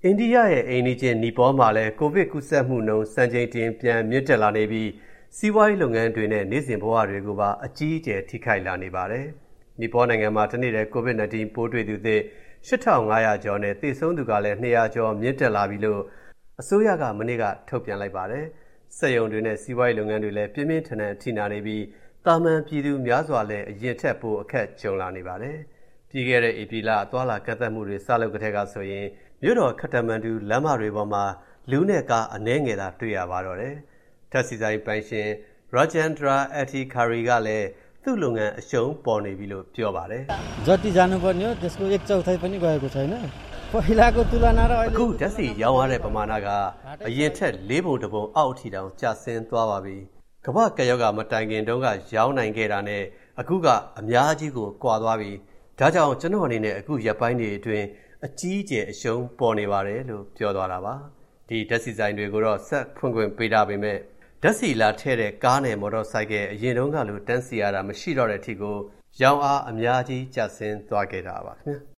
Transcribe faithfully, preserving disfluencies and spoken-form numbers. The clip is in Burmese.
အိန္ဒိယရဲ့အိမ်နီးချင်းနီပေါမှာလည်းကိုဗစ်ကူးစက်မှုနှုန်းစံချိန်တင်ပြန်မြင့်တက်လာနေပြီးစီးပွားရေးလုပ်ငန်းတွေနဲ့နေ့စဉ်ဘဝတွေကိုပါအကြီးအကျယ်ထိခိုက်လာနေပါတယ်။နီပေါနိုင်ငံမှာတနေ့တည်းကိုဗစ် ၁၉ ပိုးတွေ့သူသစ်ရှစ်ထောင်ငါးရာကျော်နဲ့သေဆုံးသူကလည်းနှစ်ရာကျော်မြင့်တက်လာပြီလို့အစိုးရကမနေ့ကထုတ်ပြန်လိုက်ပါတယ်။စက်ရုံတွေနဲ့စီးပွားရေးလုပ်ငန်းတွေလည်းပြင်းပြင်းထန်ထန်ထိနာနေပြီးတာမန်ပြည်သူများစွာလည်းအရင်ထက်ပိုအခက်ကြုံလာနေပါတယ်။ပြီးခဲ့တဲ့ဧပြီလအသွားလာကန့်သတ်မှုတွေစလုပ်ကြတဲ့ကဆိုရင်မြို့တော်ခတ္တမန္ဒူလမ်းမတွေပေါ်မှာလူနဲ့ကားအနည်းငယ်သာတွေ့ရပါတော့တယ်။ဓာတ်ဆီဆိုင်ပိုင်ရှင် Rajendra Adhikari ကလည်းသူ့လုပ်ငန်းအရှုံးပေါ်နေပြီလို့ပြောပါတယ်။ जति जानुपर्ने हो त्यसको एक चौथाई पनि गएको छैन पहिलाको तुलना र အခုဓာတ်ဆီရောင်းရတဲ့ပမာဏကအရင်ထက်လေးပုံတစ်ပုံအောက်အထိတောင်ကျဆင်းသွားပါပြီ။ကမ္ဘာကပ်ရောဂါမတိုင်ခင်တုန်းကရောင်းနိုင်ခဲ့တာနဲ့အခုကအများကြီးကိုကွာသွားပြီ။ဒါကြောင့်ကျွန်တော်အနေနဲ့အခုရက်ပိုင်းတွေအတွင်းအကြီးအကျယ်အရှုံးပေါ်နေပါတယ်လို့ပြောသွားတာပါ။ဒီဓာတ်ဆီဆိုင်တွေကိုတော့ဆက်ဖွင့်ခွင့်ပေးထားပေမဲ့ဓာတ်ဆီလာထည့်တဲ့ကားနဲ့မော်တော်ဆိုင်ကယ်အရင်တုန်းကလိုတန်းစီရတာမရှိတော့တဲ့အထိကိုရောင်းအားအများကြီးကျဆင်းသွားခဲ့တာပါခင်ဗျာ။